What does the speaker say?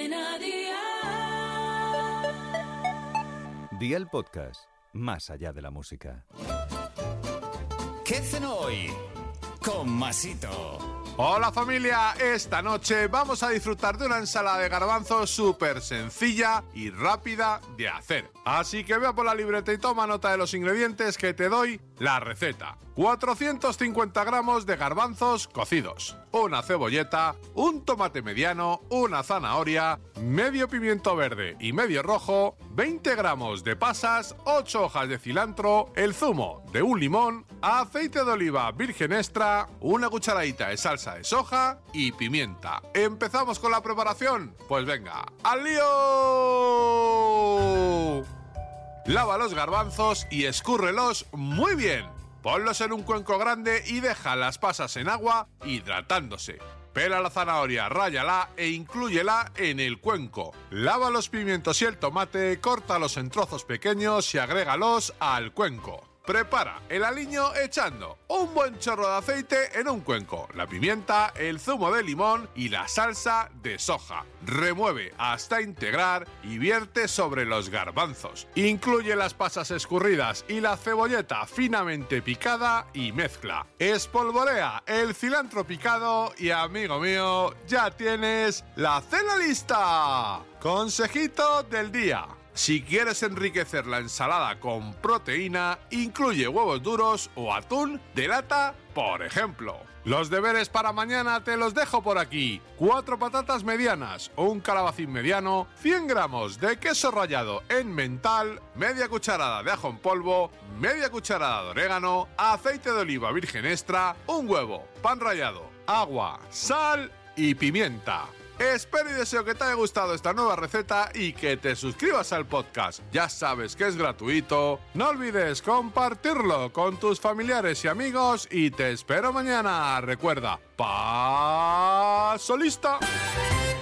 Cadena Dial. Dial Podcast, más allá de la música. ¿Qué cenó hoy? Con Masito. Hola familia, esta noche vamos a disfrutar de una ensalada de garbanzos súper sencilla y rápida de hacer. Así que ve por la libreta y toma nota de los ingredientes que te doy la receta. 450 gramos de garbanzos cocidos, una cebolleta, un tomate mediano, una zanahoria, medio pimiento verde y medio rojo, 20 gramos de pasas, 8 hojas de cilantro, el zumo de un limón, aceite de oliva virgen extra, una cucharadita de salsa de soja y pimienta. ¿Empezamos con la preparación? Pues venga, ¡al lío! Lava los garbanzos y escúrrelos muy bien. Ponlos en un cuenco grande y deja las pasas en agua hidratándose. Pela la zanahoria, ráyala e inclúyela en el cuenco. Lava los pimientos y el tomate, córtalos en trozos pequeños y agrégalos al cuenco. Prepara el aliño echando un buen chorro de aceite en un cuenco, la pimienta, el zumo de limón y la salsa de soja. Remueve hasta integrar y vierte sobre los garbanzos. Incluye las pasas escurridas y la cebolleta finamente picada y mezcla. Espolvorea el cilantro picado y, amigo mío, ya tienes la cena lista. Consejito del día. Si quieres enriquecer la ensalada con proteína, incluye huevos duros o atún de lata, por ejemplo. Los deberes para mañana te los dejo por aquí. 4 patatas medianas, un calabacín mediano, 100 gramos de queso rallado en mental, media cucharada de ajo en polvo, media cucharada de orégano, aceite de oliva virgen extra, un huevo, pan rallado, agua, sal y pimienta. Espero y deseo que te haya gustado esta nueva receta y que te suscribas al podcast. Ya sabes que es gratuito. No olvides compartirlo con tus familiares y amigos y te espero mañana. Recuerda, paso lista.